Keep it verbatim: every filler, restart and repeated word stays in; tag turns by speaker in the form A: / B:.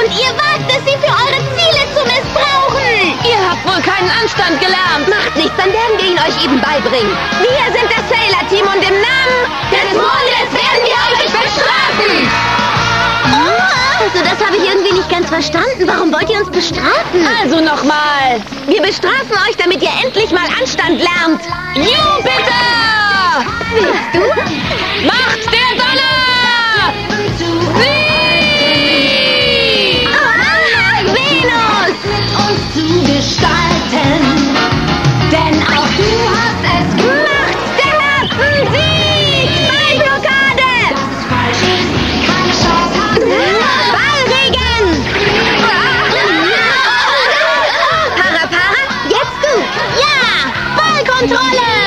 A: Und ihr wagt es, sie für eure Ziele zu missbrauchen!
B: Ihr habt wohl keinen Anstand gelernt.
A: Macht nichts, dann werden wir ihn euch eben beibringen. Wir sind das Sailor-Team und im Namen des Mondes werden wir euch bestrafen! Also, das habe ich irgendwie nicht ganz verstanden. Warum wollt ihr uns bestrafen?
B: Also nochmal.
A: Wir bestrafen euch, damit ihr endlich mal Anstand lernt.
B: Jupiter!
A: Willst du?
B: Macht der Sonne!
A: Sie! Ah, Venus!
C: Uns zu gestalten, denn auch du hast es
A: Macht der Herzen Sieg! Ballblockade!
C: falsch ist, keine Chance haben.
A: Ballregen! Para, para, jetzt du! Ja! Ballkontrolle!